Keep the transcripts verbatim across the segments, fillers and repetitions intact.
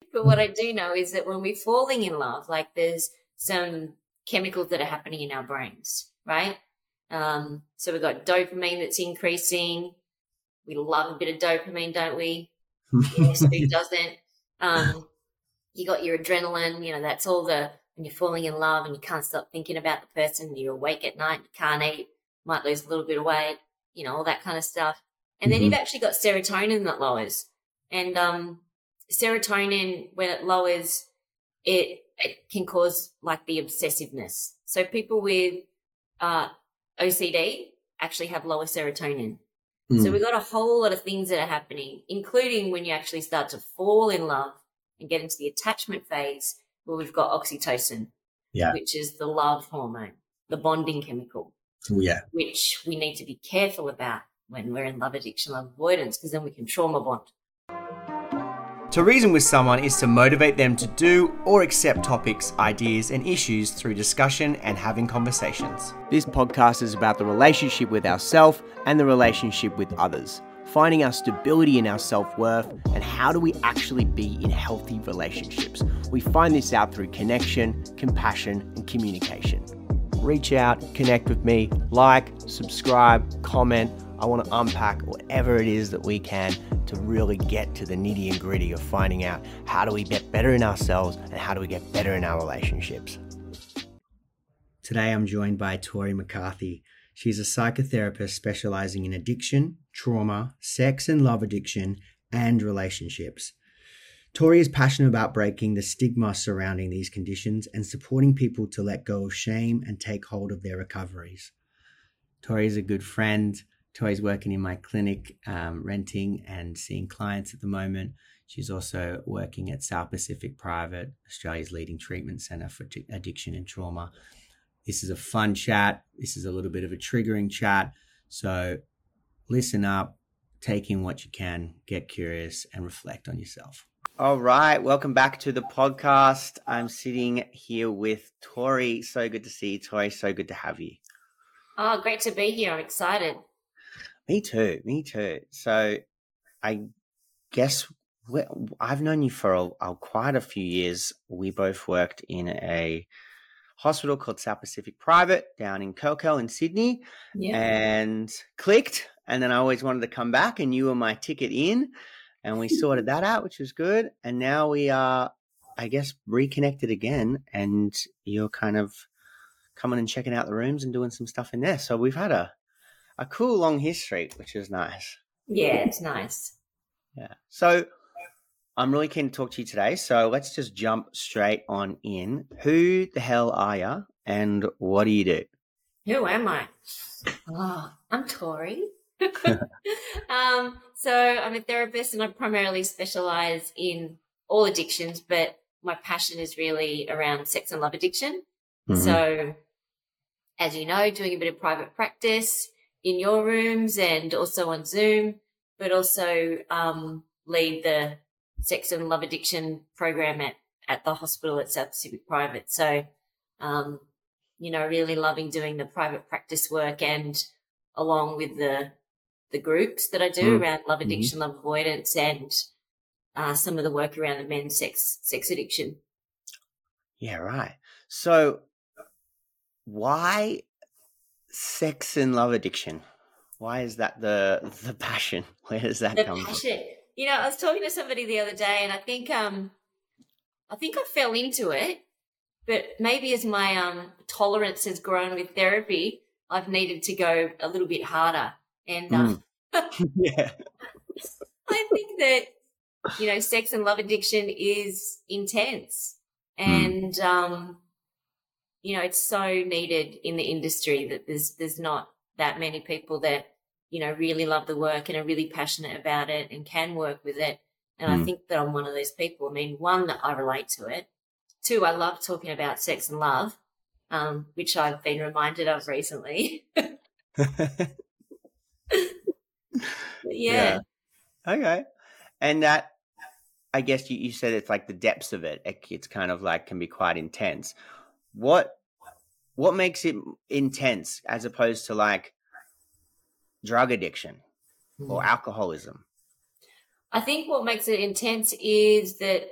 But what I do know is that when we're falling in love, like there's some chemicals that are happening in our brains, right? Um, so we've got dopamine that's increasing. We love a bit of dopamine, don't we? Yes, who doesn't? Um, you got your adrenaline, you know, that's all the, when you're falling in love and you can't stop thinking about the person, you're awake at night, you can't eat, might lose a little bit of weight, you know, all that kind of stuff. And then Mm-hmm. you've actually got serotonin that lowers. And um, serotonin, when it lowers, it, it can cause like the obsessiveness. So people with uh, O C D actually have lower serotonin. Mm. So we've got a whole lot of things that are happening, including when you actually start to fall in love and get into the attachment phase where we've got oxytocin, Yeah. which is the love hormone, the bonding chemical, Yeah. which we need to be careful about when we're in love addiction, love avoidance, because then we can trauma bond. To reason with someone is to motivate them to do or accept topics, ideas, and issues through discussion and having conversations. This podcast is about the relationship with ourselves and the relationship with others, finding our stability in our self-worth, and how do we actually be in healthy relationships. We find this out through connection, compassion, and communication. Reach out, connect with me, like, subscribe, comment. I want to unpack whatever it is that we can to really get to the nitty and gritty of finding out how do we get better in ourselves and how do we get better in our relationships. Today I'm joined by Tori McCarthy. She's a psychotherapist specializing in addiction, trauma, sex and love addiction, and relationships. Tori is passionate about breaking the stigma surrounding these conditions and supporting people to let go of shame and take hold of their recoveries. Tori is a good friend. Tori's working in my clinic, um, renting and seeing clients at the moment. She's also working at South Pacific Private, Australia's leading treatment centre for t- addiction and trauma. This is a fun chat. This is a little bit of a triggering chat. So listen up, take in what you can, get curious, and reflect on yourself. All right. Welcome back to the podcast. I'm sitting here with Tori. So good to see you, Tori. So good to have you. Oh, great to be here. I'm excited. Me too. Me too. So I guess we, I've known you for a, a, quite a few years. We both worked in a hospital called South Pacific Private down in Kelkel in Sydney, Yeah. and clicked. And then I always wanted to come back, and you were my ticket in, and we sorted that out, which was good. And now we are, I guess, reconnected again, and you're kind of coming and checking out the rooms and doing some stuff in there. So we've had a, a cool long history, which is nice. Yeah, it's nice. Yeah. So I'm really keen to talk to you today. So let's just jump straight on in. Who the hell are you and what do you do? Who am I? Oh, I'm Tori. um, so I'm a therapist and I primarily specialize in all addictions, but my passion is really around sex and love addiction. Mm-hmm. So as you know, doing a bit of private practice in your rooms and also on Zoom, but also um, lead the sex and love addiction program at, at the hospital at South Pacific Private. So, um, you know, really loving doing the private practice work and along with the the groups that I do mm. around love addiction, mm-hmm. love avoidance, and uh, some of the work around the men's sex sex addiction. Yeah, right. So why sex and love addiction? Why is that the the passion? Where does that the come passion. from? You know, I was talking to somebody the other day, and I think um, I think I fell into it, but maybe as my um tolerance has grown with therapy, I've needed to go a little bit harder. And um, mm. yeah, I think that you know, sex and love addiction is intense, and mm. um, you know, it's so needed in the industry that there's there's not that many people that you know really love the work and are really passionate about it and can work with it. And mm. I think that I'm one of those people. I mean, one, I relate to it. Two, I love talking about sex and love, um, which I've been reminded of recently. yeah. yeah. Okay. And that, I guess you, you said it's like the depths of it. it. It's kind of like can be quite intense. What what makes it intense as opposed to like drug addiction mm. or alcoholism? I think what makes it intense is that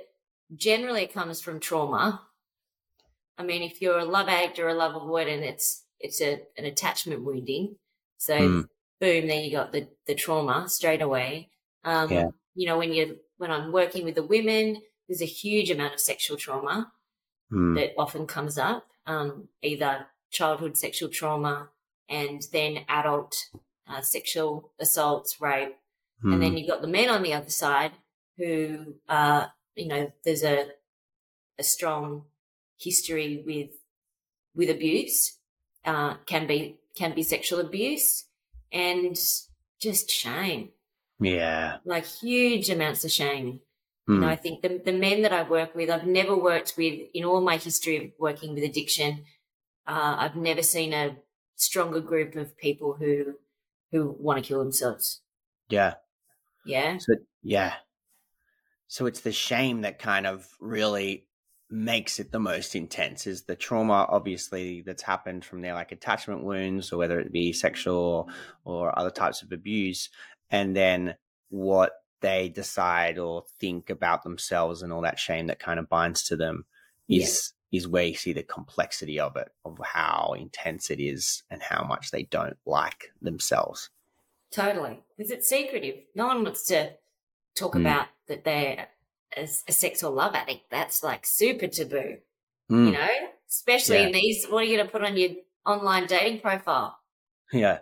generally it comes from trauma. I mean, if you're a love addict or a love avoidant, it's it's a an attachment wounding. So mm. boom, there you got the the trauma straight away. Um, yeah. You know, when you when I'm working with the women, there's a huge amount of sexual trauma mm. that often comes up, um, either childhood sexual trauma and then adult uh, sexual assaults, rape, mm. and then you've got the men on the other side who, uh, you know, there's a a strong history with with abuse, uh, can be can be sexual abuse, and just shame. Yeah, like huge amounts of shame. Mm. You know, I think the the men that I work with, I've never worked with in all my history of working with addiction. Uh, I've never seen a stronger group of people who who want to kill themselves. Yeah, yeah, so, yeah. So it's the shame that kind of really makes it the most intense, is the trauma, obviously, that's happened from their like attachment wounds, or whether it be sexual or, or other types of abuse, and then what they decide or think about themselves and all that shame that kind of binds to them is yeah. is where you see the complexity of it, of how intense it is and how much they don't like themselves. Totally, because it's secretive. No one wants to talk mm. about that they're a, a sex or love addict. That's like super taboo, mm. you know, especially yeah. in these, what are you going to put on your online dating profile? Yeah.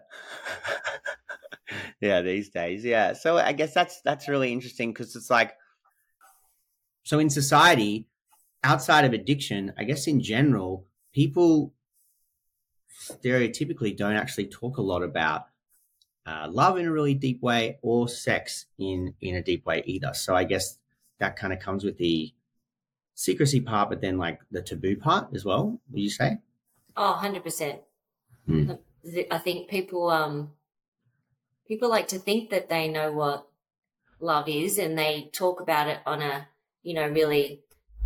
yeah, these days. Yeah. So I guess that's, that's really interesting, because it's like, so in society, outside of addiction, I guess in general, people stereotypically don't actually talk a lot about uh, love in a really deep way, or sex in, in a deep way either. So I guess that kind of comes with the secrecy part, but then like the taboo part as well, would you say? Oh, one hundred percent. Hmm. I think people, um, people like to think that they know what love is, and they talk about it on a, you know, really,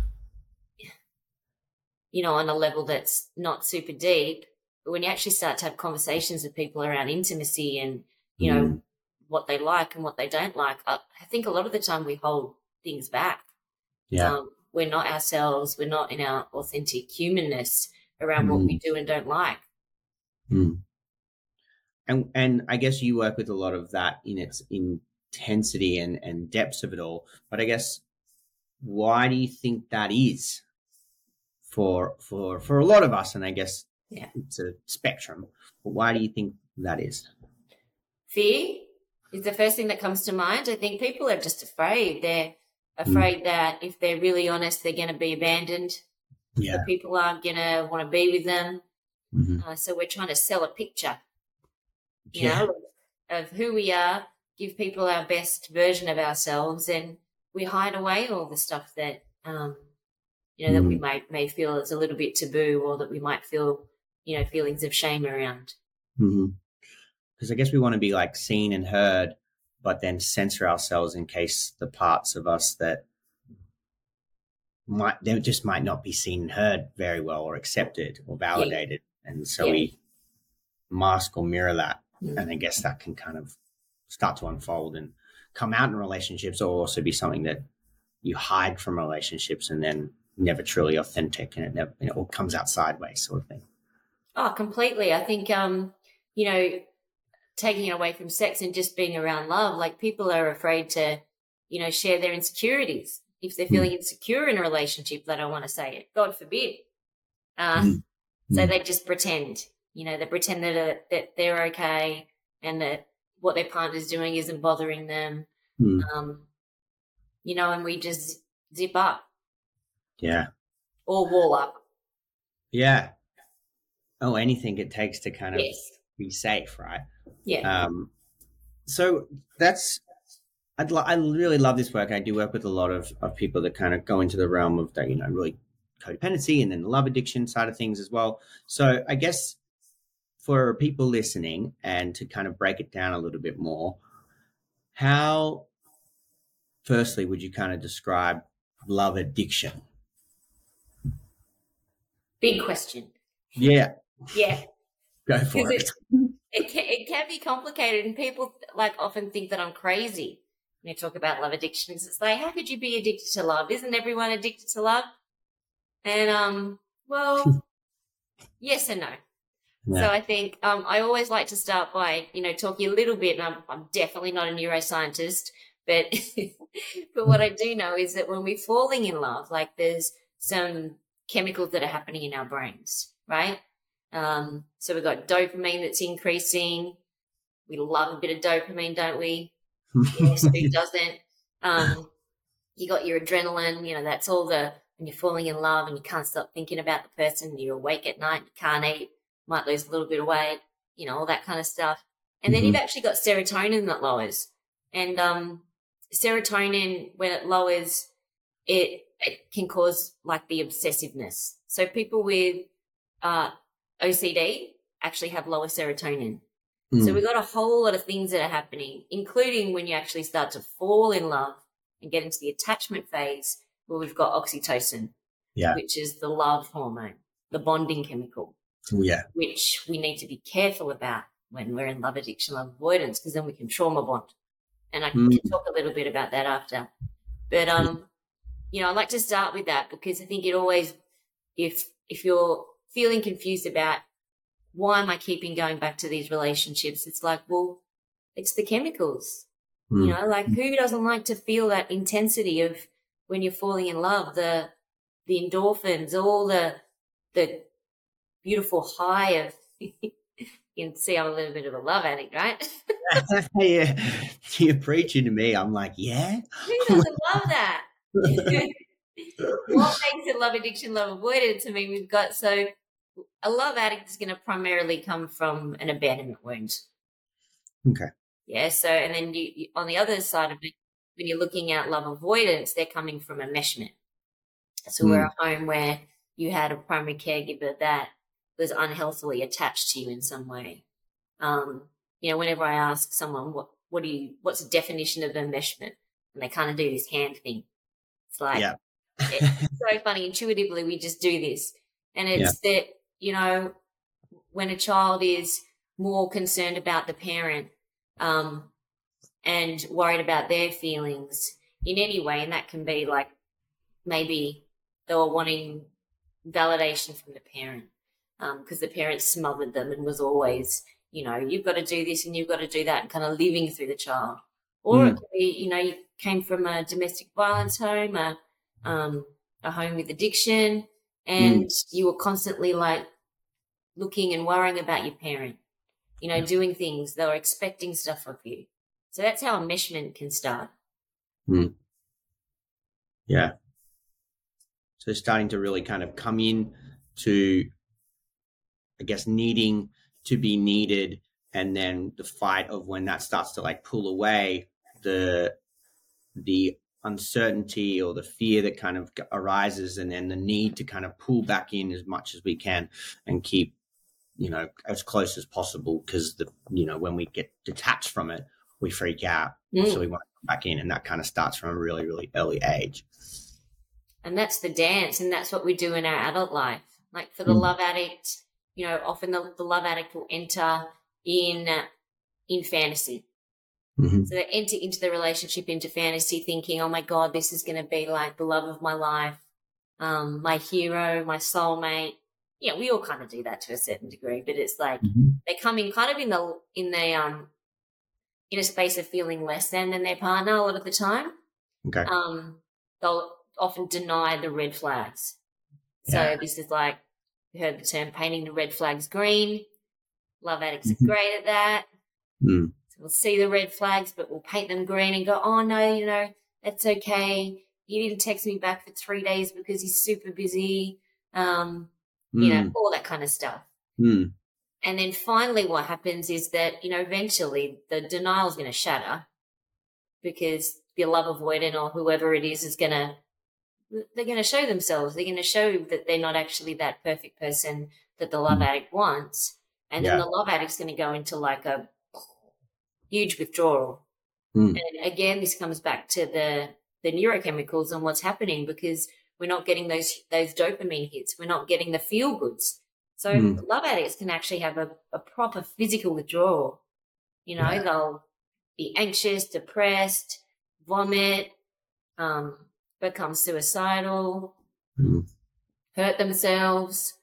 you know, on a level that's not super deep. But when you actually start to have conversations with people around intimacy and, you know, mm. what they like and what they don't like, I, I think a lot of the time we hold things back. Yeah. Um, we're not ourselves. We're not in our authentic humanness around mm. what we do and don't like. Mm. And and I guess you work with a lot of that in its intensity and, and depths of it all. But I guess, why do you think that is for for for a lot of us? And I guess yeah. it's a spectrum. But why do you think that is? Fear is the first thing that comes to mind. I think people are just afraid. They're afraid mm. that if they're really honest, they're going to be abandoned. Yeah. That people aren't going to want to be with them. Mm-hmm. Uh, so we're trying to sell a picture, you yeah. know, of who we are, give people our best version of ourselves, and we hide away all the stuff that, um, you know, mm. that we might may feel is a little bit taboo, or that we might feel, you know, feelings of shame around. Mm-hmm. Because I guess we want to be like seen and heard, but then censor ourselves in case the parts of us that might, they just might not be seen and heard very well, or accepted or validated. Yeah. And so yeah. we mask or mirror that. Mm. And I guess that can kind of start to unfold and come out in relationships, or also be something that you hide from relationships and then never truly authentic, and it never, you know, all comes out sideways, sort of thing. Oh, completely. I think, um, you know, taking it away from sex and just being around love, like people are afraid to, you know, share their insecurities. If they're feeling mm. insecure in a relationship, they don't want to say it. God forbid. Uh, mm. So mm. they just pretend, you know, they pretend that, uh, that they're okay, and that what their partner's doing isn't bothering them. Mm. Um, you know, and we just zip up. Yeah. Or wall up. Yeah. Oh, anything it takes to kind of yes. be safe, right? Yeah. Um, so that's, I'd lo- I really love this work. I do work with a lot of, of people that kind of go into the realm of the, you know, really codependency and then the love addiction side of things as well. So I guess for people listening, and to kind of break it down a little bit more, how, firstly, would you kind of describe love addiction? Big question. Yeah. Yeah. Go for it. it. It can, it can be complicated, and people like often think that I'm crazy when you talk about love addictions. It's like, how could you be addicted to love? Isn't everyone addicted to love? And, um, well, yes and no. Yeah. So I think um, I always like to start by, you know, talking a little bit, and I'm, I'm definitely not a neuroscientist, but but what I do know is that when we're falling in love, like there's some chemicals that are happening in our brains, right? Um, so we've got dopamine that's increasing. We love a bit of dopamine, don't we? Yes, who doesn't? Um, you got your adrenaline, you know, that's all the, when you're falling in love and you can't stop thinking about the person, you're awake at night, you can't eat, might lose a little bit of weight, you know, all that kind of stuff. And then mm-hmm. you've actually got serotonin that lowers. And um, serotonin, when it lowers, it, it can cause like the obsessiveness. So people with uh, O C D actually have lower serotonin. Mm. So we've got a whole lot of things that are happening, including when you actually start to fall in love and get into the attachment phase, where we've got oxytocin, yeah. which is the love hormone, the bonding chemical, yeah. which we need to be careful about when we're in love addiction, love avoidance, because then we can trauma bond. And I can mm. talk a little bit about that after. But, um, you know, I like to start with that because I think it always, if if you're feeling confused about why am I keeping going back to these relationships, it's like, well, it's the chemicals. Mm. You know, like who doesn't like to feel that intensity of when you're falling in love, the the endorphins, all the the beautiful high of you can see I'm a little bit of a love addict, right? Yeah, you're preaching to me. I'm like, yeah. Who doesn't love that? What makes it love addiction, love avoidance? I mean, we've got so a love addict is going to primarily come from an abandonment wound. Okay. Yeah. So, and then you, you on the other side of it, when you're looking at love avoidance, they're coming from enmeshment. So mm. we're a home where you had a primary caregiver that was unhealthily attached to you in some way. Um, you know, whenever I ask someone, what, what do you, what's the definition of enmeshment? And they kind of do this hand thing. It's like, yeah. It's so funny. Intuitively, we just do this. And it's yeah. that, you know, when a child is more concerned about the parent um, and worried about their feelings in any way, and that can be like maybe they were wanting validation from the parent because um, the parent smothered them and was always, you know, you've got to do this and you've got to do that, and kind of living through the child. Or mm. it could be, you know, you came from a domestic violence home, a, um, a home with addiction, and mm. you were constantly like looking and worrying about your parent, you know, doing things. They were expecting stuff of you. So that's how enmeshment can start. Mm. Yeah. So starting to really kind of come in to, I guess, needing to be needed, and then the fight of when that starts to like pull away, the the uncertainty or the fear that kind of arises, and then the need to kind of pull back in as much as we can and keep, you know, as close as possible, because the, you know, when we get detached from it, we freak out. Mm. So we want to come back in, and that kind of starts from a really, really early age. And that's the dance, and that's what we do in our adult life. Like for the mm. love addict, you know, often the, the love addict will enter in in fantasy. Mm-hmm. So they enter into the relationship, into fantasy, thinking, oh, my God, this is going to be like the love of my life, um, my hero, my soulmate. Yeah, we all kind of do that to a certain degree, but it's like mm-hmm. they come in kind of in the in the um in a space of feeling less than than their partner a lot of the time. Okay. Um, they'll often deny the red flags. So yeah. this is like, you heard the term painting the red flags green. Love addicts mm-hmm. are great at that. Mm. So we'll see the red flags, but we'll paint them green and go, oh, no, you know, that's okay. He didn't text me back for three days because he's super busy, um, mm. you know, all that kind of stuff. Mm. And then finally what happens is that, you know, eventually the denial is going to shatter because the love avoidant or whoever it is is going to, they're going to show themselves. They're going to show that they're not actually that perfect person that the love mm. addict wants. And yeah. then the love addict's going to go into like a huge withdrawal. Mm. And again, this comes back to the, the neurochemicals and what's happening, because we're not getting those those dopamine hits. We're not getting the feel goods. So mm. love addicts can actually have a, a proper physical withdrawal. You know, yeah. they'll be anxious, depressed, vomit, um, become suicidal, Mm. hurt themselves.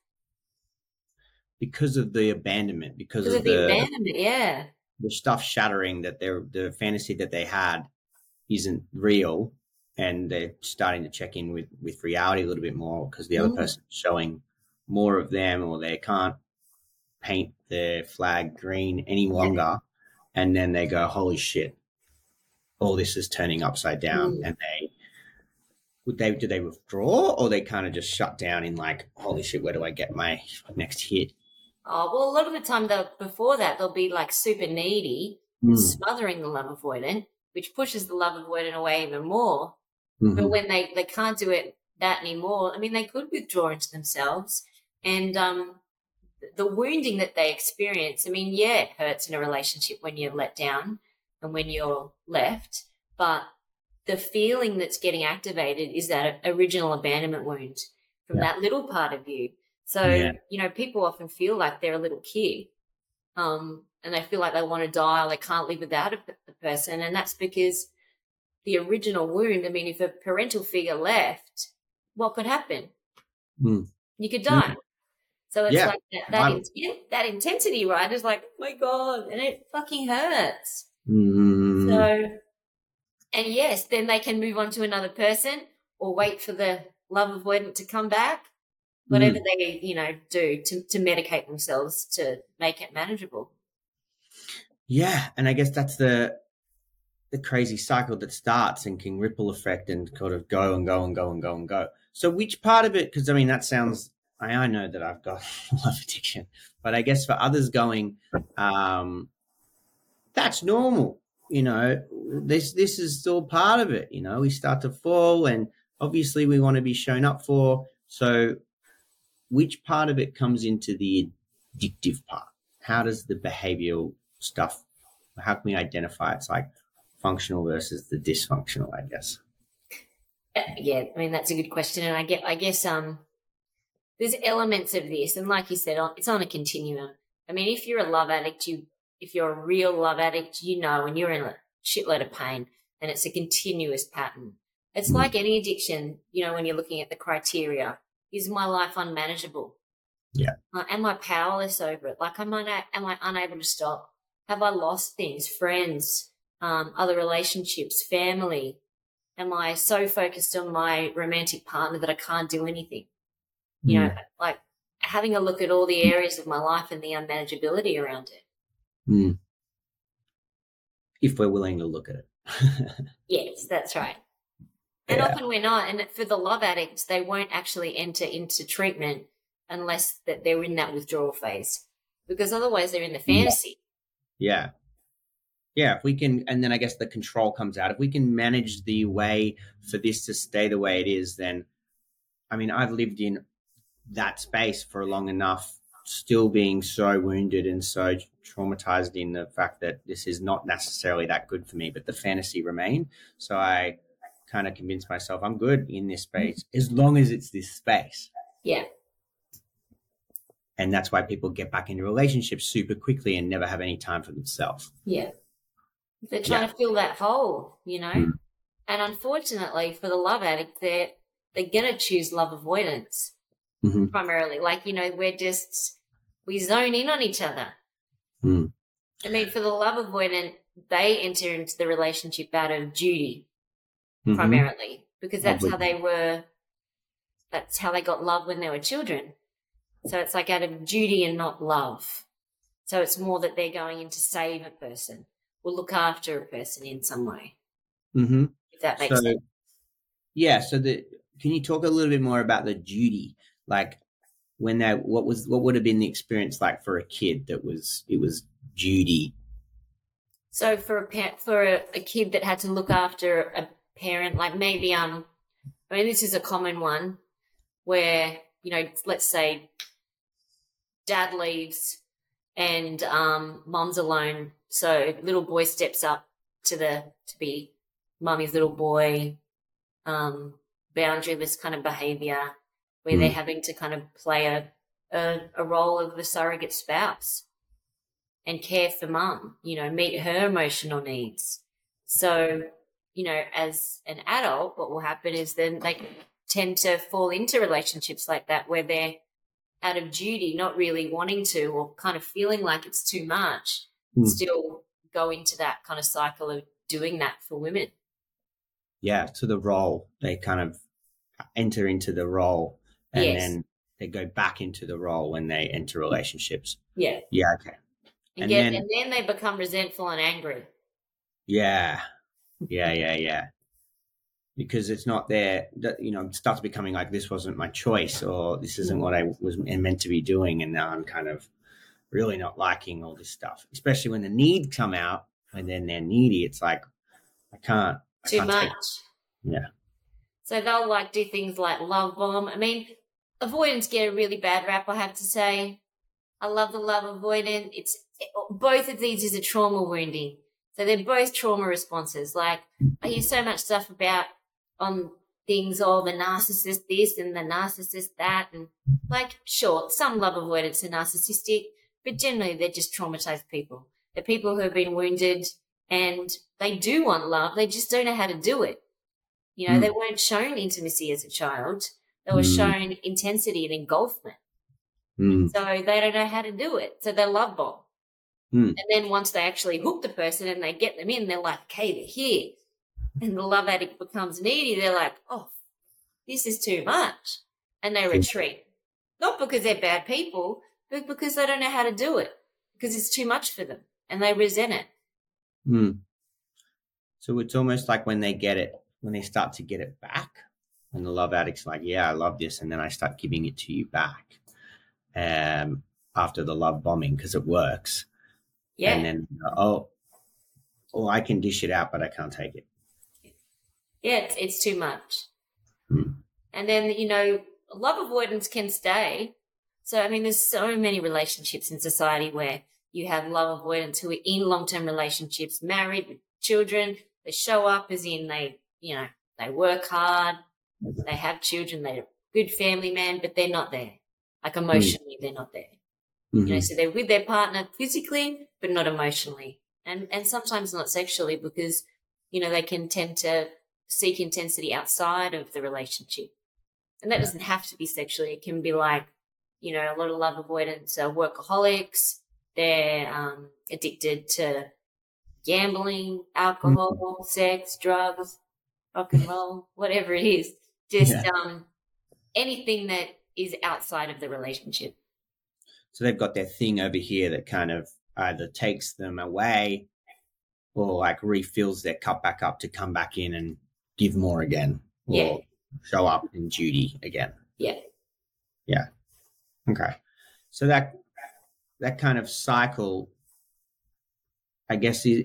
Because of the abandonment, because, Because of of the the, abandonment, yeah. the stuff shattering, that they're, the fantasy that they had isn't real, and they're starting to check in with, with reality a little bit more because the other Mm. person's showing more of them, or they can't paint their flag green any longer. And then they go, holy shit, all this is turning upside down. Mm. And they, would they, do they withdraw, or they kind of just shut down in like, holy shit, where do I get my next hit? Oh, well, a lot of the time, they'll, before that, they'll be like super needy and Mm. smothering the love avoidant, which pushes the love avoidant away even more. Mhm. But when they, they can't do it that anymore, I mean, they could withdraw into themselves. And um, the wounding that they experience, I mean, yeah, it hurts in a relationship when you're let down and when you're left. But the feeling that's getting activated is that original abandonment wound from Yeah. that little part of you. So, Yeah. you know, people often feel like they're a little kid, um, and they feel like they want to die, or they can't live without a, a person. And that's because the original wound, I mean, if a parental figure left, what could happen? Mm. You could die. So it's Yeah. like that, that, I'm- in, yeah, that intensity, right? Is like, oh my God, and it fucking hurts. Mm. So, and yes, then they can move on to another person or wait for the love avoidant to come back, whatever Mm. they, you know, do to, to medicate themselves to make it manageable. Yeah. And I guess that's the, the crazy cycle that starts and can ripple effect and kind of go and go and go and go and go. So which part of it, because I mean, that sounds, I, I know that I've got love addiction, but I guess for others going, um, that's normal. You know, this, this is still part of it. You know, we start to fall, and obviously we want to be shown up for. So which part of it comes into the addictive part? How does the behavioral stuff, how can we identify it's like functional versus the dysfunctional, I guess? Uh, Yeah, I mean, that's a good question. And I get, I guess, um, there's elements of this. And like you said, on- it's on a continuum. I mean, if you're a love addict, you, if you're a real love addict, you know, and you're in a shitload of pain, and it's a continuous pattern. It's Mm. like any addiction, you know, when you're looking at the criteria, is my life unmanageable? Yeah. Uh, am I powerless over it? Like, am I, am I unable to stop? Have I lost things, friends, um, other relationships, family? Am I so focused on my romantic partner that I can't do anything? You know, like having a look at all the areas of my life and the unmanageability around it. Mm. If we're willing to look at it. Yes, that's right. And Yeah. often we're not. And for the love addicts, they won't actually enter into treatment unless that they're in that withdrawal phase, because otherwise they're in the fantasy. Yeah. Yeah. If we can, and then I guess the control comes out. If we can manage the way for this to stay the way it is, then, I mean, I've lived in that space for long enough, still being so wounded and so traumatized in the fact that this is not necessarily that good for me, but the fantasy remained. So I kind of convinced myself I'm good in this space as long as it's this space. Yeah. And that's why people get back into relationships super quickly and never have any time for themselves. Yeah. They're trying Yeah. to fill that hole, you know. Mm. And unfortunately for the love addict, they're, they're going to choose love avoidance Mm-hmm. primarily. Like, you know, we're just, we zone in on each other. Mm. I mean, for the love avoidant, they enter into the relationship out of duty Mm-hmm. primarily, because that's how Obviously. they were, that's how they got love when they were children. So it's like out of duty and not love. So it's more that they're going in to save a person or look after a person in some way, Mm-hmm. if that makes So, sense. yeah. So the, can you talk a little bit more about the duty? Like when that, what was, what would have been the experience like for a kid that was, it was duty? So for a pa- for a, a kid that had to look after a parent, like maybe, um, I mean, this is a common one where, you know, let's say dad leaves and um, mom's alone. So little boy steps up to the, to be mummy's little boy, um, boundaryless kind of behavior where Mm. they're having to kind of play a, a, a role of the surrogate spouse and care for mum, you know, meet her emotional needs. So you know, as an adult, what will happen is then they tend to fall into relationships like that where they're out of duty, not really wanting to or kind of feeling like it's too much, mm. still go into that kind of cycle of doing that for women. Yeah, to the role. They kind of enter into the role and yes. then they go back into the role when they enter relationships. Yeah. Yeah, okay. And, and, get, then, and then they become resentful and angry. Yeah, yeah, yeah, yeah. Because it's not there, you know, it starts becoming like this wasn't my choice or this isn't what I was meant to be doing. And now I'm kind of really not liking all this stuff, especially when the need come out and then they're needy. It's like, I can't. I Too can't much. Take yeah. So they'll like do things like love bomb. I mean, avoidance get a really bad rap, I have to say. I love the love avoidant. It's both of these is a trauma wounding. So they're both trauma responses. Like I hear so much stuff about on things, oh, the narcissist this and the narcissist that. And like, sure, some love avoidants are narcissistic, but generally they're just traumatized people. They're people who have been wounded and they do want love. They just don't know how to do it. You know, mm. they weren't shown intimacy as a child. They were mm. shown intensity and engulfment. Mm. So they don't know how to do it. So they love bomb. Mm. And then once they actually hook the person and they get them in, they're like, okay, they're here. And the love addict becomes needy. They're like, oh, this is too much. And they retreat. Not because they're bad people, but because they don't know how to do it. Because it's too much for them. And they resent it. Mm. So it's almost like when they get it, when they start to get it back, and the love addict's like, yeah, I love this. And then I start giving it to you back um, after the love bombing because it works. Yeah. And then, oh, oh, I can dish it out, but I can't take it. Yeah, it's, it's too much. Hmm. And then, you know, love avoidance can stay. So, I mean, there's so many relationships in society where you have love avoidance who are in long-term relationships, married with children. They show up as in they, you know, they work hard, they have children, they're a good family man, but they're not there. Like emotionally, mm. they're not there. Mm-hmm. You know, so they're with their partner physically, but not emotionally. And and sometimes not sexually because, you know, they can tend to seek intensity outside of the relationship. And that yeah. doesn't have to be sexually. It can be like, you know, a lot of love avoidance are workaholics. They're um, addicted to gambling, alcohol, mm-hmm. sex, drugs, rock and roll, whatever it is. Just yeah. um, anything that is outside of the relationship. So they've got their thing over here that kind of either takes them away or like refills their cup back up to come back in and give more again or yeah. show up in duty again. Yeah. Yeah. Okay. So that that kind of cycle, I guess, is,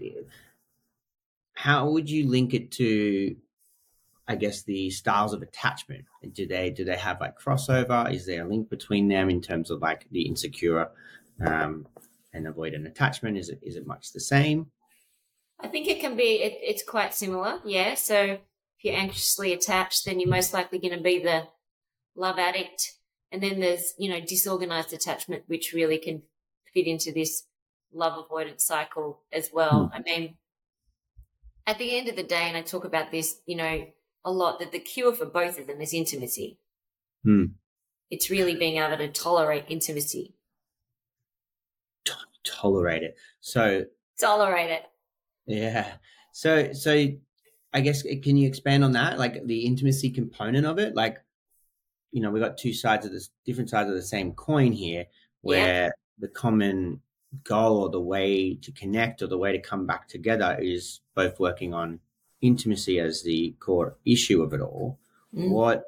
how would you link it to, I guess, the styles of attachment? Do they do they have like crossover? Is there a link between them in terms of like the insecure um, and avoidant attachment? Is it is it much the same? I think it can be. It, it's quite similar. Yeah. So if you're anxiously attached, then you're most likely going to be the love addict. And then there's, you know, disorganized attachment, which really can fit into this love avoidance cycle as well. Mm. I mean, at the end of the day, and I talk about this, you know, a lot, that the cure for both of them is intimacy. Mm. It's really being able to tolerate intimacy. T- tolerate it. So tolerate it. Yeah. So, so I guess, can you expand on that? Like the intimacy component of it? Like, you know, we got two sides of this, different sides of the same coin here, where yeah. the common goal or the way to connect or the way to come back together is both working on intimacy as the core issue of it all. Mm. What,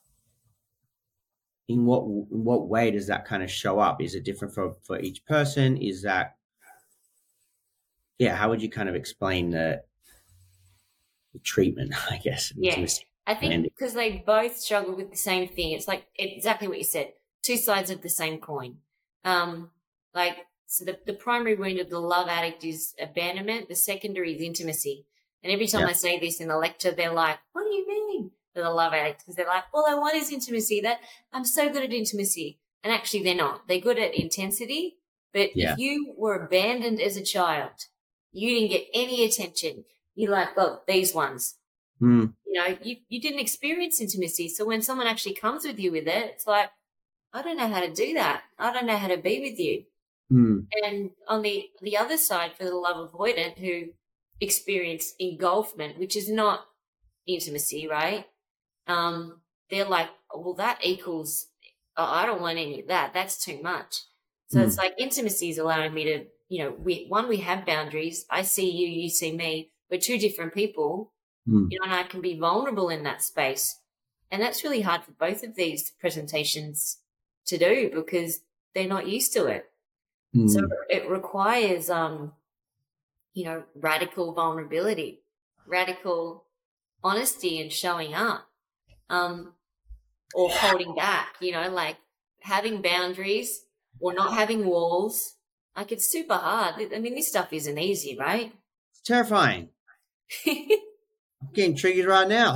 in what, in what way does that kind of show up? Is it different for, for each person? Is that, yeah, how would you kind of explain the, the treatment, I guess? Yeah, intimacy? I think because they both struggle with the same thing. It's like exactly what you said, two sides of the same coin. Um, like, so the, the primary wound of the love addict is abandonment. The secondary is intimacy. And every time yeah. I say this in the lecture, they're like, what do you mean? For the love addict, because they're like, all I want is intimacy. That I'm so good at intimacy. And actually they're not. They're good at intensity. But yeah. if you were abandoned as a child, you didn't get any attention, you like, oh, these ones. Mm. You know, you, you didn't experience intimacy. So when someone actually comes with you with it, it's like, I don't know how to do that. I don't know how to be with you. Mm. And on the, the other side, for the love avoidant who experience engulfment, which is not intimacy, right? Um, they're like, well, that equals, oh, I don't want any of that. That's too much. So Mm. it's like intimacy is allowing me to, you know, we, one, we have boundaries. I see you, you see me. We're two different people, Mm. you know, and I can be vulnerable in that space. And that's really hard for both of these presentations to do because they're not used to it. Mm. So it requires, um, you know, radical vulnerability, radical honesty and showing up, um, or holding back, you know, like having boundaries or not having walls. Like it's super hard. I mean, this stuff isn't easy, right? It's terrifying. I'm getting triggered right now.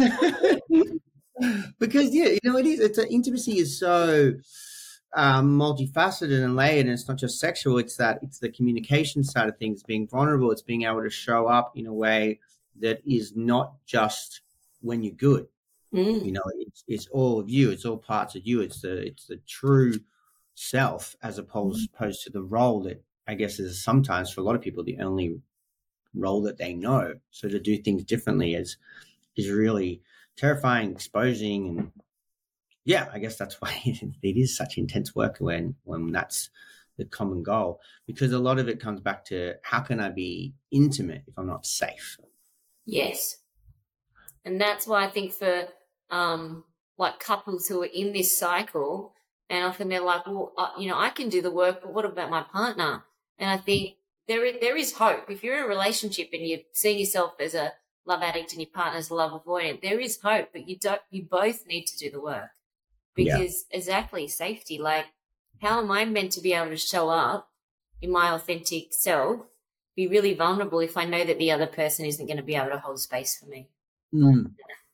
Because, yeah, you know, it is. It's a, intimacy is so um, multifaceted and layered, and it's not just sexual. It's that it's the communication side of things, being vulnerable. It's being able to show up in a way that is not just when you're good. Mm. You know, it's it's all of you. It's all parts of you. It's the it's the true self, as opposed opposed to the role that I guess is sometimes for a lot of people the only role that they know. So to do things differently is is really terrifying, exposing, and yeah, I guess that's why it is such intense work when when that's the common goal, because a lot of it comes back to how can I be intimate if I'm not safe? Yes. And that's why I think for um, like couples who are in this cycle, and often they're like, well, uh, you know, I can do the work, but what about my partner? And I think there is, there is hope. If you're in a relationship and you're seeing yourself as a love addict and your partner's a love avoidant, there is hope, but you don't. You both need to do the work because yeah. exactly safety. Like, how am I meant to be able to show up in my authentic self, be really vulnerable if I know that the other person isn't going to be able to hold space for me? Mm.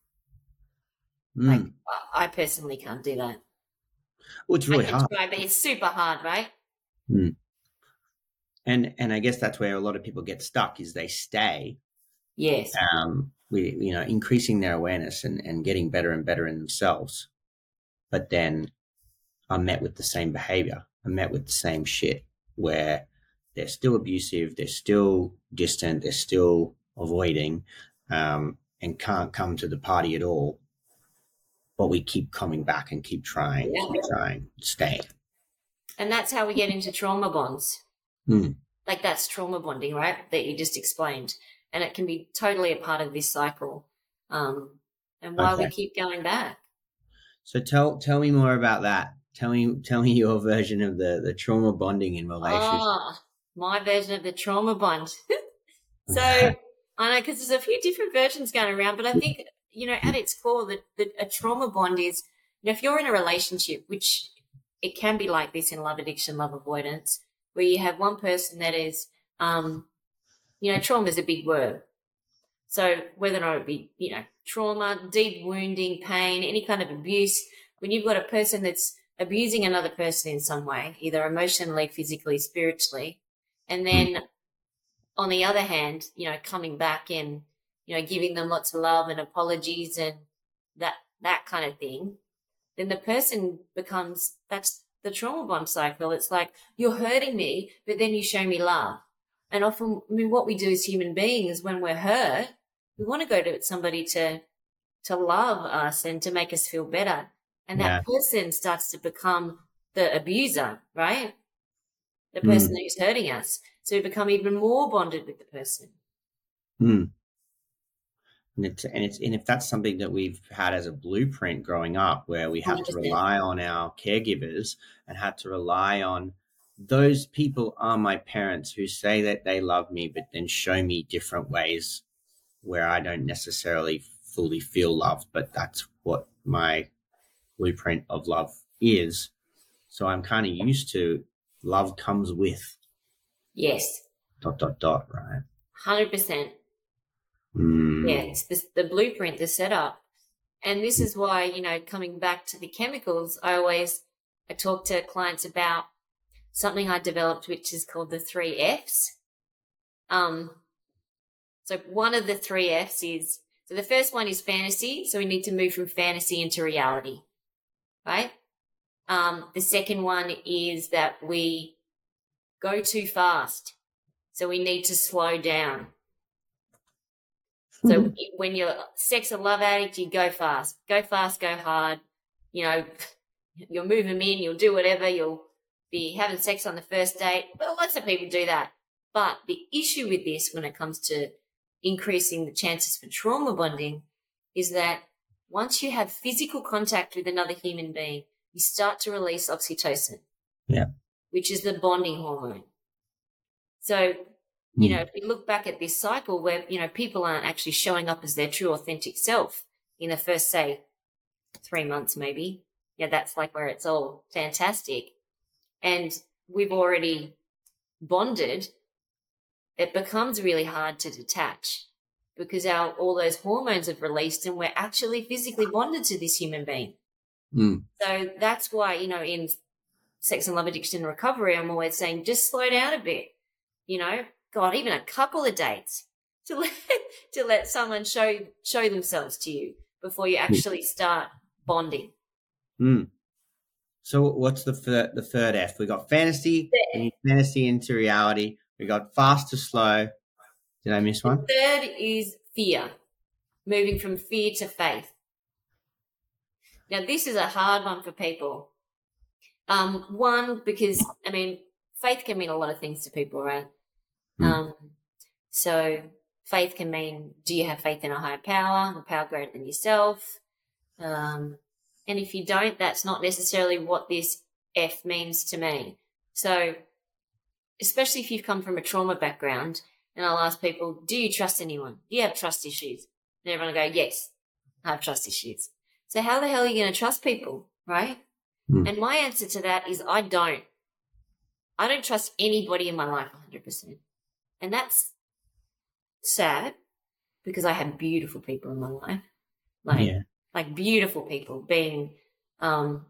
Like, Mm. I personally can't do that. Well, it's really I can hard. try, but it's super hard, right? Mm. And and I guess that's where a lot of people get stuck is they stay. Yes. Um, we you know increasing their awareness and, and getting better and better in themselves, but then are met with the same behavior, are met with the same shit where they're still abusive, they're still distant, they're still avoiding, um, and can't come to the party at all. But we keep coming back and keep trying, yeah. keep trying, stay. And that's how we get into trauma bonds. Mm. Like that's trauma bonding, right? That you just explained. And it can be totally a part of this cycle. Um, and why okay. we keep going back. So tell tell me more about that. Tell me tell me your version of the, the trauma bonding in relationships. Oh, my version of the trauma bond. So I know because there's a few different versions going around, but I think, you know, at its core, that the, a trauma bond is, you know, if you're in a relationship, which it can be like this in love addiction, love avoidance, where you have one person that is, um, you know, trauma is a big word. So whether or not it be, you know, trauma, deep wounding, pain, any kind of abuse, when you've got a person that's abusing another person in some way, either emotionally, physically, spiritually, and then on the other hand, you know, coming back and, you know, giving them lots of love and apologies and that that kind of thing, then the person becomes, that's the trauma bond cycle. It's like, you're hurting me, but then you show me love. And often, I mean, what we do as human beings when we're hurt, we want to go to somebody to to love us and to make us feel better. And that yeah. person starts to become the abuser, right? The person mm. who's hurting us. So we become even more bonded with the person. Mm. And it's, and it's, and if that's something that we've had as a blueprint growing up, where we have one hundred percent to rely on our caregivers and had to rely on those people are my parents who say that they love me, but then show me different ways where I don't necessarily fully feel loved, but that's what my blueprint of love is. So I'm kind of used to love comes with. Yes. Dot, dot, dot, right? one hundred percent. Mm. Yeah, it's the, the blueprint, the setup. And this is why, you know, coming back to the chemicals, I always I talk to clients about something I developed, which is called the three F's. Um, So one of the three F's is, so the first one is fantasy. So we need to move from fantasy into reality, right? Um, the second one is that we go too fast. So we need to slow down. So when you're a sex and love addict, you go fast, go fast, go hard. You know, you'll move them in, you'll do whatever, you'll be having sex on the first date. Well, lots of people do that. But the issue with this when it comes to increasing the chances for trauma bonding is that once you have physical contact with another human being, you start to release oxytocin, yeah, which is the bonding hormone. So, you know, if we look back at this cycle where, you know, people aren't actually showing up as their true authentic self in the first, say, three months maybe, yeah, that's like where it's all fantastic. And we've already bonded, it becomes really hard to detach because our all those hormones have released and we're actually physically bonded to this human being. Mm. So that's why, you know, in sex and love addiction recovery, I'm always saying just slow down a bit, you know, God, even a couple of dates to let, to let someone show show themselves to you before you actually start bonding. Mm. So what's the third, the third F? We got fantasy, we need fantasy into reality. We got fast to slow. Did I miss one? The third is fear, moving from fear to faith. Now, this is a hard one for people. Um, one, because, I mean, faith can mean a lot of things to people, right? Mm. Um, so faith can mean, do you have faith in a higher power, a power greater than yourself? Um, and if you don't, that's not necessarily what this F means to me. So especially if you've come from a trauma background, and I'll ask people, do you trust anyone? Do you have trust issues? And everyone will go, yes, I have trust issues. So how the hell are you going to trust people, right? Mm. And my answer to that is I don't. I don't trust anybody in my life one hundred percent. And that's sad because I have beautiful people in my life, like yeah. like beautiful people being, um,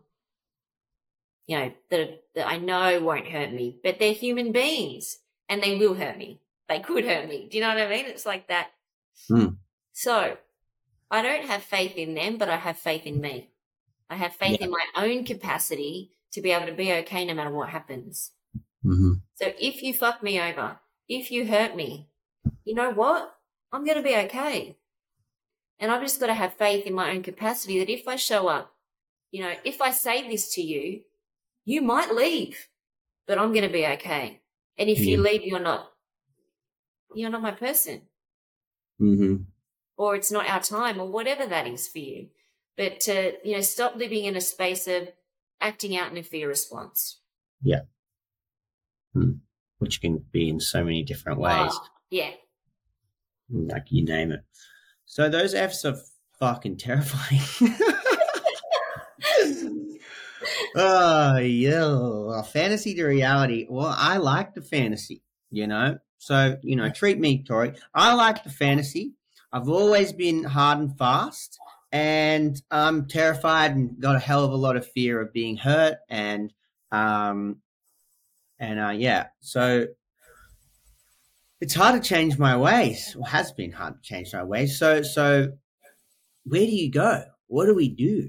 you know, that, that I know won't hurt me, but they're human beings and they will hurt me. They could hurt me. Do you know what I mean? It's like that. Mm. So I don't have faith in them, but I have faith in me. I have faith yeah. in my own capacity to be able to be okay no matter what happens. Mm-hmm. So if you fuck me over, if you hurt me, you know what? I'm going to be okay. And I've just got to have faith in my own capacity that if I show up, you know, if I say this to you, you might leave, but I'm going to be okay. And if yeah. you leave, you're not, you're not my person. Mm-hmm. Or it's not our time or whatever that is for you. But to, you know, stop living in a space of acting out in a fear response. Yeah. Hmm. Which can be in so many different ways. Oh, yeah. Like you name it. So those F's are fucking terrifying. Oh, yeah. Fantasy to reality. Well, I like the fantasy, you know. So, you know, treat me, Tori. I like the fantasy. I've always been hard and fast, and I'm terrified and got a hell of a lot of fear of being hurt. And, um, and uh, yeah, so it's hard to change my ways. Well, has been hard to change my ways. So, so where do you go? What do we do?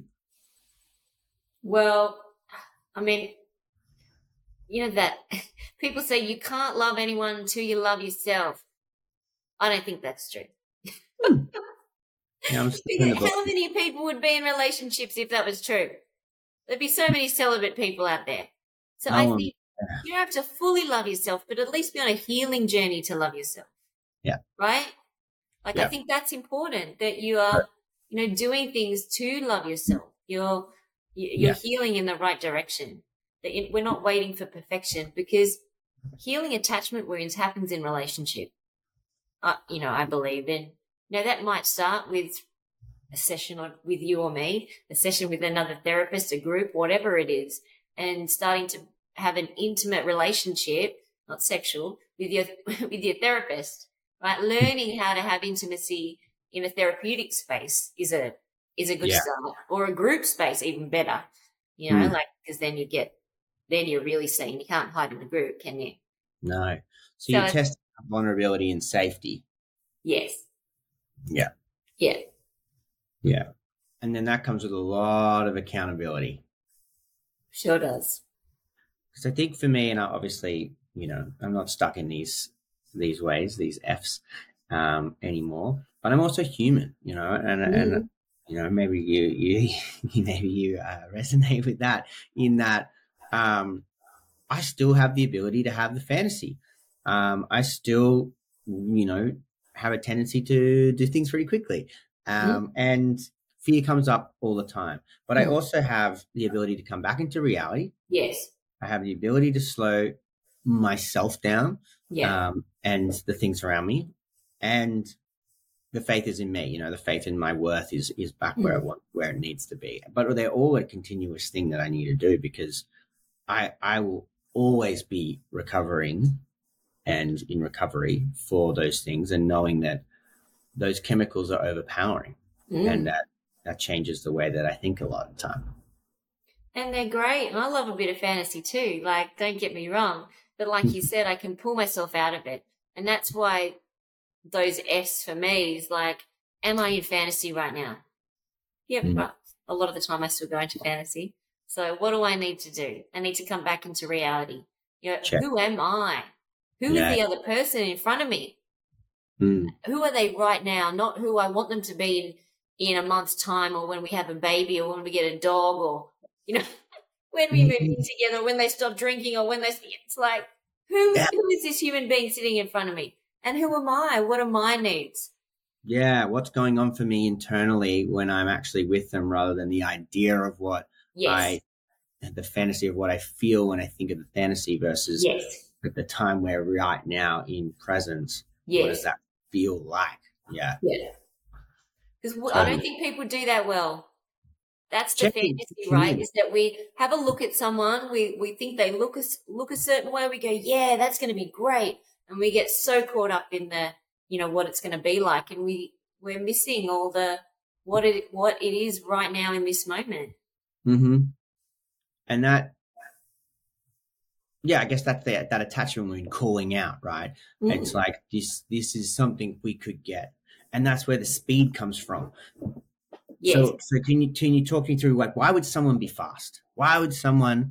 Well, I mean, you know that people say you can't love anyone until you love yourself. I don't think that's true. Hmm. Yeah, how many people would be in relationships if that was true? There'd be so many celibate people out there. So I, I think you don't have to fully love yourself, but at least be on a healing journey to love yourself. Yeah. Right? Like yeah. I think that's important, that you are, you know, doing things to love yourself. You're you're yeah. healing in the right direction. That we're not waiting for perfection, because healing attachment wounds happens in relationship. Uh, you know, I believe in. Now, that might start with a session with you or me, a session with another therapist, a group, whatever it is, and starting to have an intimate relationship, not sexual, with your with your therapist, right? Learning how to have intimacy in a therapeutic space is a is a good yeah. start, or a group space, even better, you know, mm. like, because then you get, then you're really seen. You can't hide in the group, can you? No. So, so you test vulnerability and safety. Yes. Yeah. Yeah. Yeah. And then that comes with a lot of accountability. Sure does. Because I think for me, and obviously, you know, I'm not stuck in these these ways, these F's um, anymore. But I'm also human, you know, and mm. and you know, maybe you you maybe you uh, resonate with that. In that, um, I still have the ability to have the fantasy. Um, I still, you know, have a tendency to do things very quickly, um, mm. and fear comes up all the time. But mm. I also have the ability to come back into reality. Yes. I have the ability to slow myself down, yeah. um, and the things around me, and the faith is in me. You know, the faith in my worth is is back mm. where I want, where it needs to be. But they're all a continuous thing that I need to do, because I I will always be recovering and in recovery for those things, and knowing that those chemicals are overpowering, mm. and that that changes the way that I think a lot of the time. And they're great. And I love a bit of fantasy too. Like, don't get me wrong. But like you said, I can pull myself out of it. And that's why those F's for me is like, am I in fantasy right now? Yeah, mm. but a lot of the time I still go into fantasy. So what do I need to do? I need to come back into reality. You know, Check. Who am I? Who yeah. is the other person in front of me? Mm. Who are they right now? Not who I want them to be in, in a month's time, or when we have a baby, or when we get a dog, or, you know, when we move in together, when they stop drinking, or when they, it's like, who, yeah. who is this human being sitting in front of me? And who am I? What are my needs? Yeah. What's going on for me internally when I'm actually with them, rather than the idea of what yes. I, the fantasy of what I feel when I think of the fantasy versus yes. at the time where right now in presence, yes. what does that feel like? Yeah. Yeah. Because totally. I don't think people do that well. That's the Checking. fantasy, right? Is that we have a look at someone, we we think they look a, look a certain way, we go, yeah, that's going to be great. And we get so caught up in the, you know, what it's going to be like. And we, we're missing all the, what it, what it is right now in this moment. Mm-hmm. And that, yeah, I guess that's the, that attachment when calling out, right? Mm. It's like, this, this is something we could get. And that's where the speed comes from. Yes. So, so can you, can you talk me through, like, why would someone be fast? Why would someone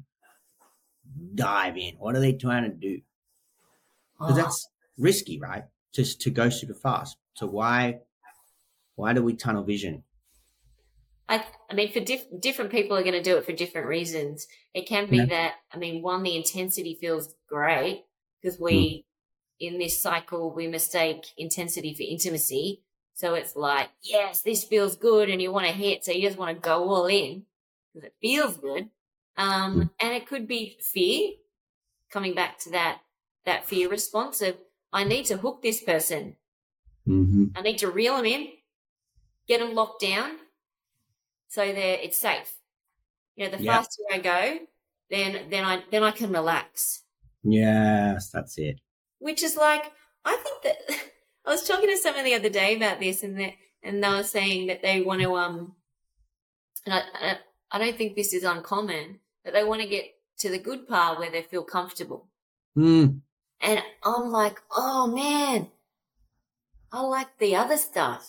dive in? What are they trying to do? Because oh. that's risky, right? Just to go super fast. So why, why do we tunnel vision? I, I mean, for diff- different people are going to do it for different reasons. It can be yeah. that, I mean, one, the intensity feels great because we, mm. in this cycle, we mistake intensity for intimacy. So it's like, yes, this feels good, and you want to hit, so you just want to go all in because it feels good. Um, mm. And it could be fear, coming back to that, that fear response of, I need to hook this person. Mm-hmm. I need to reel them in, get them locked down so that it's safe. You know, the yep. faster I go, then then I then I can relax. Yes, that's it. Which is like, I think that I was talking to someone the other day about this, and that and they were saying that they want to um, and I I, I don't think this is uncommon, but they want to get to the good part where they feel comfortable. Mm. And I'm like, oh man, I like the other stuff.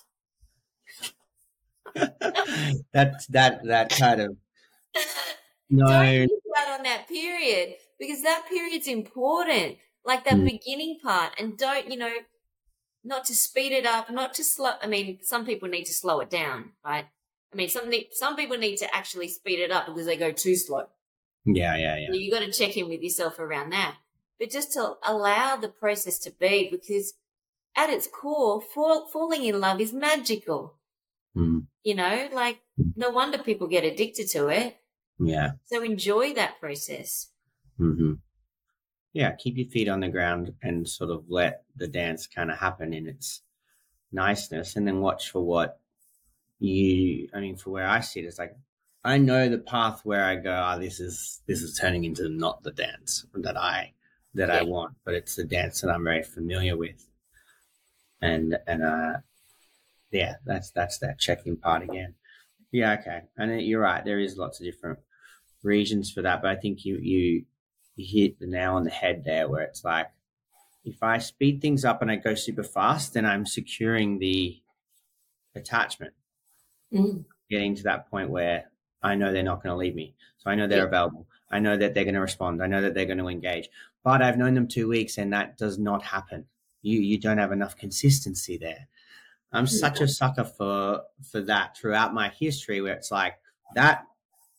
That's that that kind of no. Don't miss out on that period, because that period's important, like that mm. beginning part. And don't, you know, not to speed it up, not to slow. I mean, some people need to slow it down, right? I mean, some some people need to actually speed it up because they go too slow. Yeah, yeah, yeah. So you got to check in with yourself around that. But just to allow the process to be, because at its core, fall, falling in love is magical. Mm. You know, like, no wonder people get addicted to it. Yeah. So enjoy that process. Mm-hmm. Yeah, keep your feet on the ground and sort of let the dance kind of happen in its niceness, and then watch for what you, I mean, for where I sit, it's like, I know the path where I go, oh, this is, this is turning into not the dance that I, that yeah. I want, but it's the dance that I'm very familiar with. And, and, uh, yeah, that's, that's that check-in part again. Yeah. Okay. And you're right. There is lots of different reasons for that, but I think you, you, you hit the nail on the head there, where it's like, if I speed things up and I go super fast, then I'm securing the attachment, Mm. getting to that point where I know they're not going to leave me. So I know they're Yeah. available. I know that they're going to respond. I know that they're going to engage. But I've known them two weeks and that does not happen. You you don't have enough consistency there. I'm such a sucker for for that throughout my history, where it's like that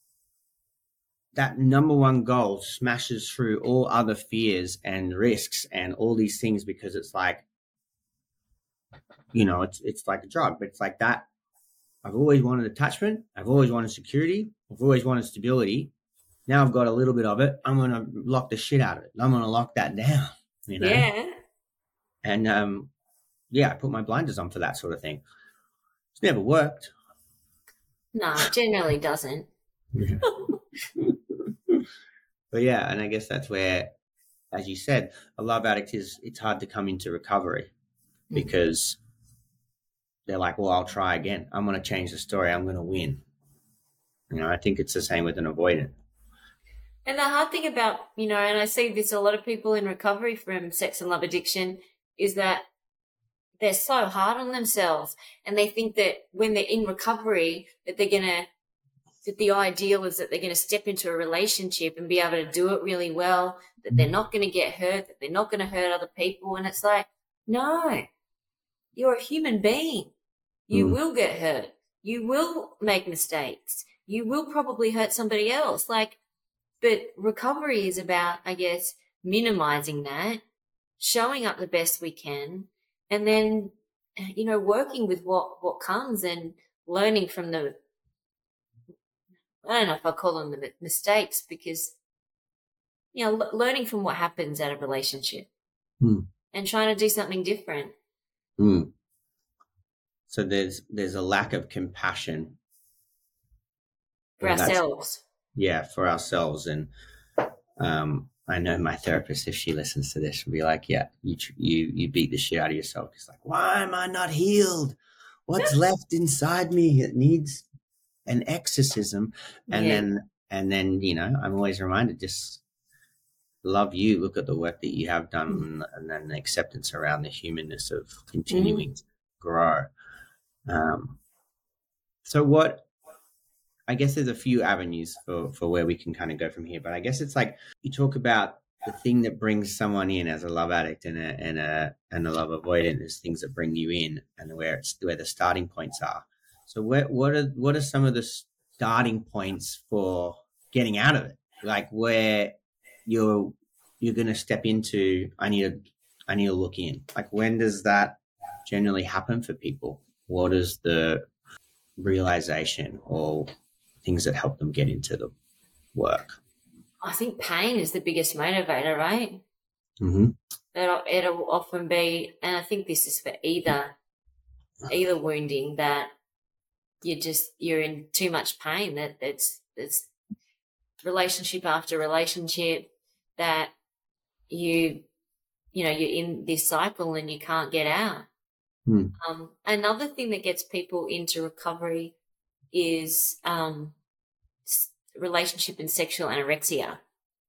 that number one goal smashes through all other fears and risks and all these things, because it's like, you know, it's it's like a drug, but it's like that. I've always wanted attachment. I've always wanted security. I've always wanted stability. Now I've got a little bit of it. I'm going to lock the shit out of it. I'm going to lock that down, you know? Yeah. And, um, yeah, I put my blinders on for that sort of thing. It's never worked. No, it generally doesn't. Yeah. But yeah, and I guess that's where, as you said, a love addict is, it's hard to come into recovery because they're like, well, I'll try again. I'm going to change the story. I'm going to win. You know, I think it's the same with an avoidant. And the hard thing about, you know, and I see this a lot of people in recovery from sex and love addiction, is that they're so hard on themselves and they think that when they're in recovery that they're going to, that the ideal is that they're going to step into a relationship and be able to do it really well, that they're not going to get hurt, that they're not going to hurt other people. And it's like, no, you're a human being. You Mm. will get hurt. You will make mistakes. You will probably hurt somebody else. Like, but recovery is about, I guess, minimizing that, showing up the best we can, and then, you know, working with what, what comes and learning from the, I don't know if I call them the mistakes, because, you know, l- learning from what happens at a relationship Mm. and trying to do something different. Mm. So there's there's a lack of compassion For Well, that's- ourselves. yeah, for ourselves. And um, I know my therapist, if she listens to this, will be like, yeah, you tr- you you beat the shit out of yourself. It's like, why am I not healed? What's left inside me? It needs an exorcism. And Yeah. then and then, you know, I'm always reminded, just love you, look at the work that you have done, and, and then the acceptance around the humanness of continuing to grow. Um, so what, I guess there's a few avenues for, for where we can kind of go from here, but I guess it's like you talk about the thing that brings someone in as a love addict and a and a and a love avoidant is things that bring you in, and where it's where the starting points are. So where, what are what are some of the starting points for getting out of it? Like where you're you're going to step into, I need to I need to look in. Like when does that generally happen for people? What is the realization or things that help them get into the work? I think pain is the biggest motivator, right? Mm-hmm. It'll, it'll often be, and I think this is for either either wounding, that you just you're in too much pain, that it's it's relationship after relationship, that you you know you're in this cycle and you can't get out. Mm. Um, another thing that gets people into recovery is um, s- relationship and sexual anorexia.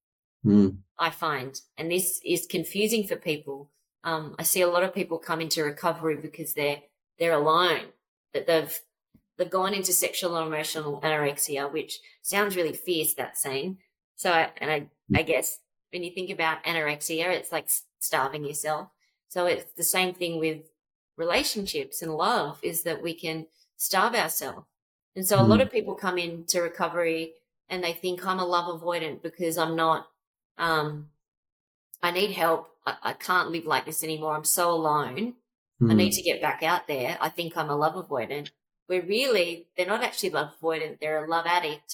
Mm. I find, and this is confusing for people. Um, I see a lot of people come into recovery because they're they're alone, that they've they've gone into sexual and emotional anorexia, which sounds really fierce, that saying. So, I, and I I guess when you think about anorexia, it's like starving yourself. So it's the same thing with relationships and love, is that we can starve ourselves. And so a lot of people come into recovery and they think, I'm a love avoidant because I'm not, um, I need help. I, I can't live like this anymore. I'm so alone. Mm. I need to get back out there. I think I'm a love avoidant. Where really they're not actually love avoidant. They're a love addict.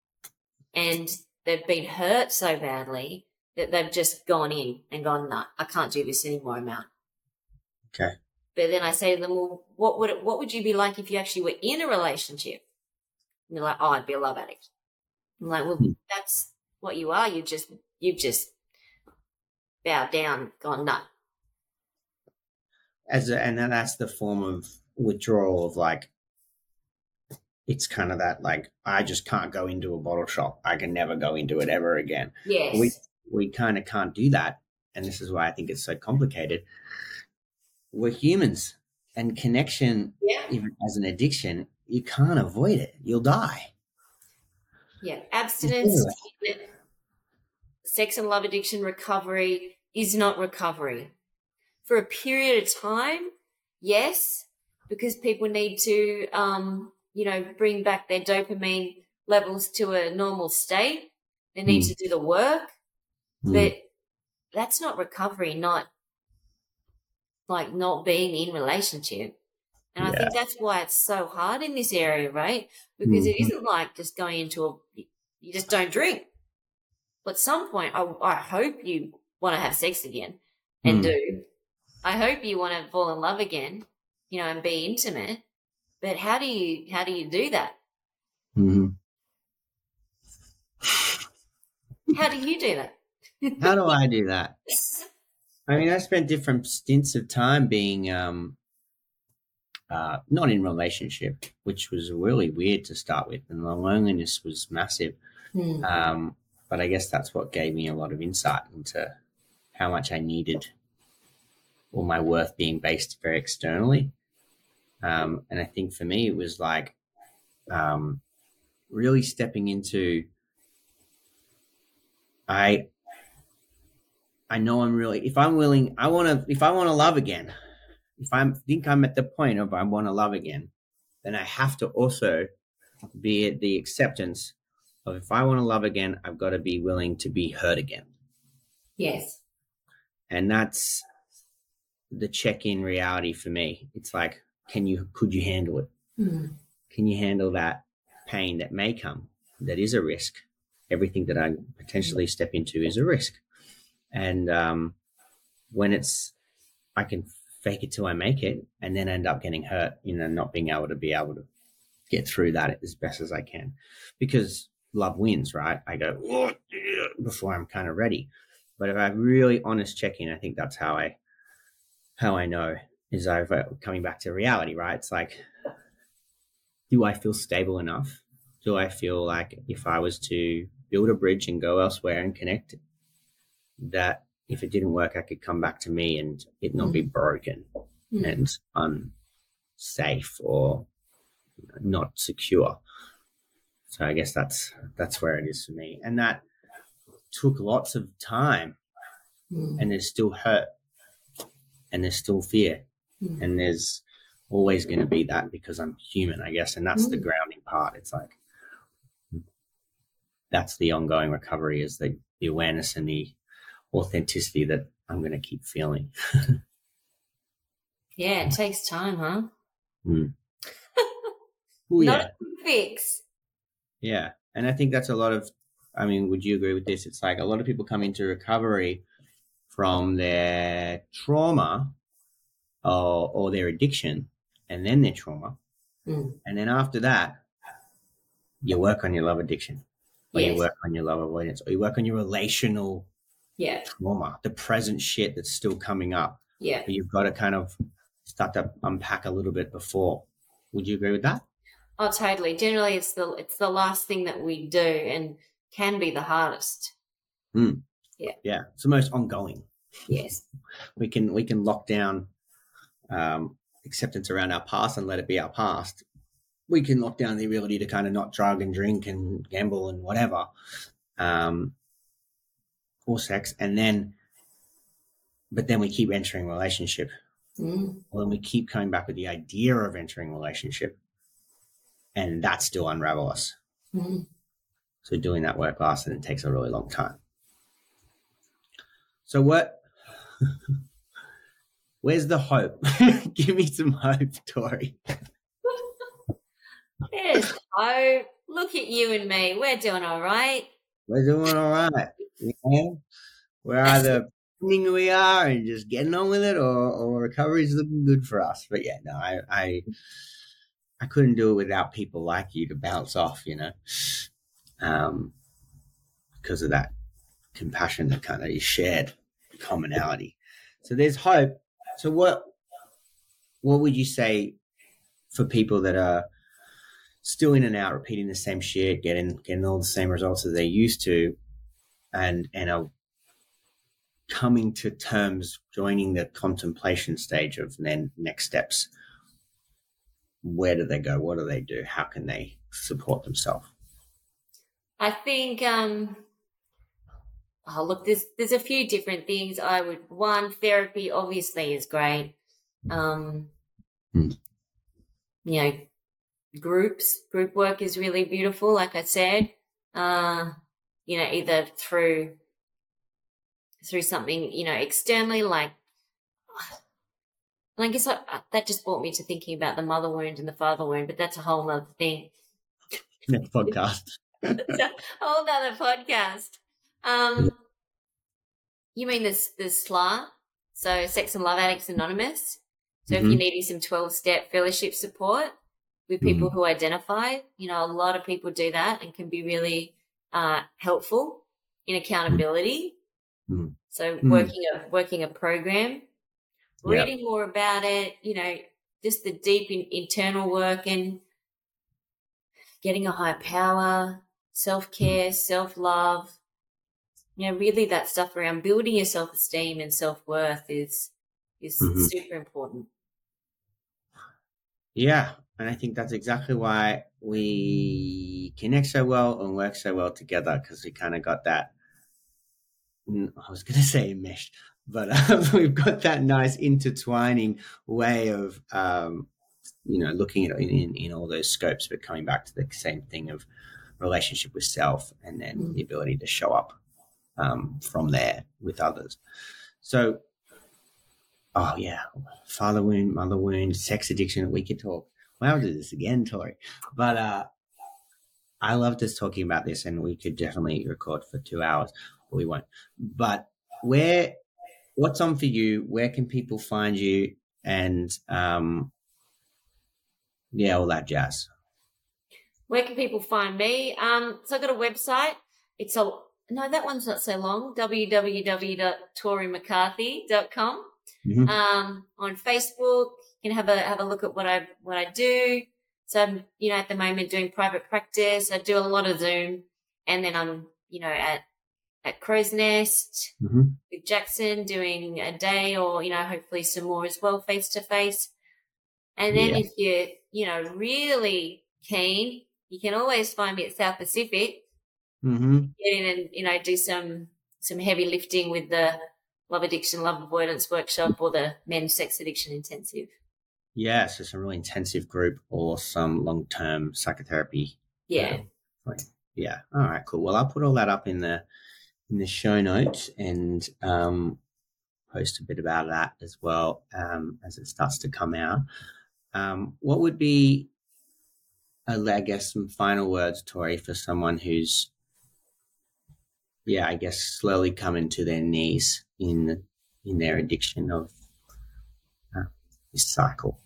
And they've been hurt so badly that they've just gone in and gone, no, I can't do this anymore. I'm out. Okay. But then I say to them, well, what would it, what would you be like if you actually were in a relationship? And they're like, oh, I'd be a love addict. I'm like, well, Hmm. that's what you are. You just, you've just bowed down, gone, no. As a, and then that's the form of withdrawal of like, it's kind of that like, I just can't go into a bottle shop. I can never go into it ever again. Yes. We we kind of can't do that. and this is why I think it's so complicated, we're humans, and connection, yeah. even as an addiction, you can't avoid it. You'll die. Yeah, abstinence, sex and love addiction recovery is not recovery. For a period of time, yes, because people need to, um, you know, bring back their dopamine levels to a normal state. They need mm. to do the work, mm. but that's not recovery, not like not being in relationship. And yeah. I think that's why it's so hard in this area, right? Because mm-hmm. it isn't like just going into a, you just don't drink. But at some point, I, I hope you want to have sex again and mm. do. I hope you want to fall in love again, you know, and be intimate. But how do you, how do you do that? Mm-hmm. How do you do that? How do I do that? I mean, I spent different stints of time being um, uh, not in relationship, which was really weird to start with, and the loneliness was massive. Mm. Um, but I guess that's what gave me a lot of insight into how much I needed all my worth being based very externally. Um, and I think for me, it was like um, really stepping into I. I know I'm really, if I'm willing, I want to, if I want to love again, if I think I'm at the point of I want to love again, then I have to also be at the acceptance of if I want to love again, I've got to be willing to be hurt again. Yes. And that's the check-in reality for me. It's like, can you, could you handle it? Mm. Can you handle that pain that may come? That is a risk. Everything that I potentially step into is a risk. And um, when it's, I can fake it till I make it and then end up getting hurt, you know, not being able to be able to get through that as best as I can, because love wins, right? I go, oh, yeah, before I'm kind of ready. But if I really honest check-in, I think that's how I, how I know is over coming back to reality, right? It's like, do I feel stable enough? Do I feel like if I was to build a bridge and go elsewhere and connect, that if it didn't work, I could come back to me and it not mm. be broken mm. and unsafe or not secure. So I guess that's that's where it is for me. And that took lots of time mm. and there's still hurt and there's still fear mm. and there's always going to be that because I'm human, I guess. And that's mm. the grounding part. It's like that's the ongoing recovery, is the, the awareness and the authenticity that I'm going to keep feeling. Yeah, it takes time, huh? Mm. Ooh, Not yeah. a quick fix. Yeah, and I think that's a lot of, I mean, would you agree with this? It's like a lot of people come into recovery from their trauma or, or their addiction and then their trauma. Mm. And then after that, you work on your love addiction or yes. you work on your love avoidance or you work on your relational yeah. trauma, the present shit that's still coming up. Yeah. But you've got to kind of start to unpack a little bit before. Would you agree with that? Oh, totally. Generally, it's the it's the last thing that we do and can be the hardest. Mm. Yeah. Yeah. It's the most ongoing. Yes. We can we can lock down um, acceptance around our past and let it be our past. We can lock down the ability to kind of not drug and drink and gamble and whatever. Um or sex, and then, but then we keep entering relationship. Mm. Well, then we keep coming back with the idea of entering relationship, and that still unravel us. Mm. So doing that work lasts, and it takes a really long time. So what, where's the hope? Give me some hope, Tori. There's hope. Look at you and me. We're doing all right. We're doing all right. Yeah. We're either thinking we are and just getting on with it, or, or recovery's looking good for us. But yeah, no, I, I, I couldn't do it without people like you to bounce off, you know, um, because of that compassion that kind of is shared commonality. So there's hope. So what, what would you say for people that are still in and out, repeating the same shit, getting getting all the same results as they used to, and and are coming to terms, joining the contemplation stage of then next steps, where do they go? What do they do? How can they support themselves? I think, um, oh, look, there's, there's a few different things I would, one, therapy obviously is great. Um, hmm. You know, groups, group work is really beautiful, like I said, uh, you know, either through, through something, you know, externally, like, and I guess I, that just brought me to thinking about the mother wound and the father wound, but that's a whole other thing. Next podcast. That's a whole other podcast. Um, you mean this, the S L A, so Sex and Love Addicts Anonymous? So mm-hmm. if you're needing some twelve-step fellowship support with people mm-hmm. who identify, you know, a lot of people do that and can be really uh, helpful in accountability. Mm-hmm. So working a working a program, reading yep. more about it, you know, just the deep in, internal work and getting a higher power, self-care, mm-hmm. self-love, you know, really that stuff around building your self-esteem and self-worth is is mm-hmm. super important. Yeah, and I think that's exactly why we connect so well and work so well together, because we kind of got that, I was going to say enmeshed, but um, we've got that nice intertwining way of, um, you know, looking at it in, in all those scopes, but coming back to the same thing of relationship with self and then mm-hmm. the ability to show up um, from there with others. So, oh, yeah, father wound, mother wound, sex addiction, we could talk. Well, I'll do this again, Tori. But uh, I love just talking about this, and we could definitely record for two hours. But we won't. But where, what's on for you? Where can people find you? And, um, yeah, all that jazz. Where can people find me? Um, so I've got a website. It's a, no, that one's not so long, w w w dot tori mccarthy dot com. Mm-hmm. Um, on Facebook, you can have a have a look at what I what I do. So I'm, you know, at the moment doing private practice. I do a lot of Zoom, and then I'm, you know, at at Crow's Nest mm-hmm. with Jackson doing a day, or you know, hopefully some more as well, face to face. And then yeah. if you're, you know, really keen, you can always find me at South Pacific. Mm-hmm. Get in and, you know, do some some heavy lifting with the Love Addiction, Love Avoidance Workshop or the Men's Sex Addiction Intensive. Yeah, so some really intensive group or some long-term psychotherapy. Yeah. Uh, yeah. All right, cool. Well, I'll put all that up in the in the show notes and um, post a bit about that as well um, as it starts to come out. Um, what would be, uh, I guess, some final words, Tori, for someone who's, yeah, I guess slowly coming to their knees in in their addiction of uh, this cycle?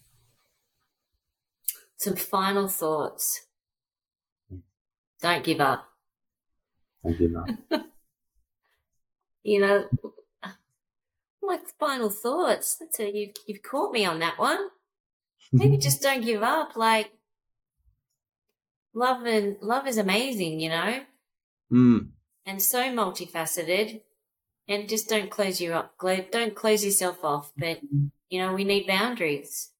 Some final thoughts. Don't give up. Don't give up. You know, my final thoughts. That's a, you, you've caught me on that one. Maybe just don't give up. Like, love and love is amazing, you know, mm. and so multifaceted. And just don't close you up. Don't close yourself off. But you know, we need boundaries.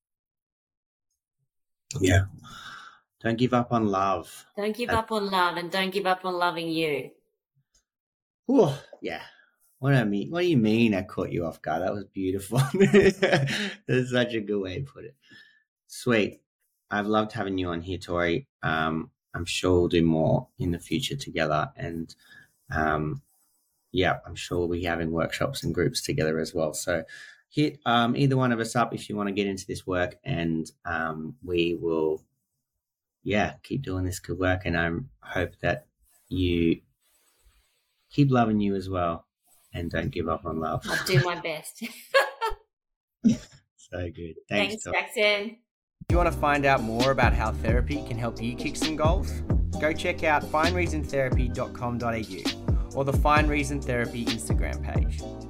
Yeah. Don't give up on love. Don't give uh, up on love, and don't give up on loving you. Ooh, yeah. What do I mean? What do you mean I caught you off guard? That was beautiful. That's such a good way to put it. Sweet. I've loved having you on here, Tori. Um, I'm sure we'll do more in the future together. And, um, yeah, I'm sure we'll be having workshops and groups together as well. So hit um, either one of us up if you want to get into this work, and um, we will, yeah, keep doing this good work. And I hope that you keep loving you as well, and don't give up on love. I'll do my best. So good. Thanks, Thanks Jackson. If you want to find out more about how therapy can help you kick some goals, go check out find reason therapy dot com dot a u or the Find Reason Therapy Instagram page.